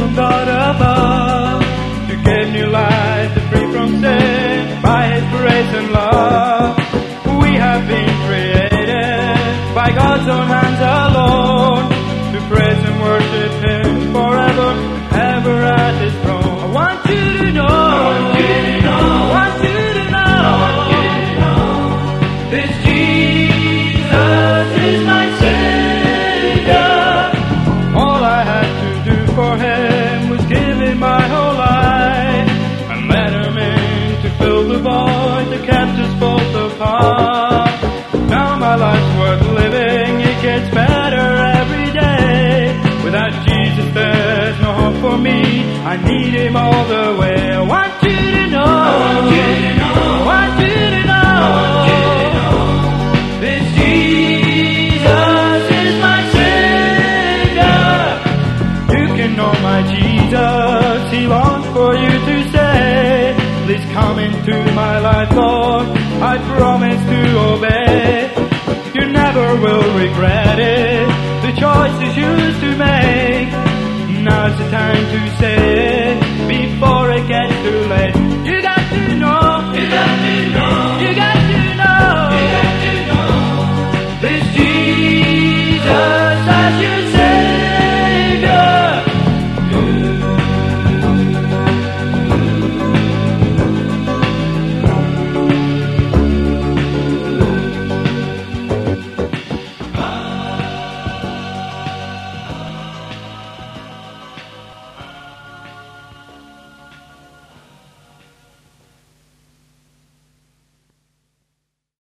from God above, to give new life, to free from sin, by His grace and love. We have been created by God's own hands alone, to praise and worship Him forever, ever at His throne. I want you to know, I want you to know, this Jesus is my Savior. All I had to do for Him was give Him my whole life, and let Him in to fill the void that kept us both apart. Now my life's worth living, it gets better every day. Without Jesus there's no hope for me, I need Him all the way. I want you to know, I want you to know, I want you to know, this Jesus is my Savior. You can know my Jesus, He longs for you to say, please come into my life, Lord, I promise to obey. You never will regret it, the choices you used to make. Now's the time to say it, before it gets too late.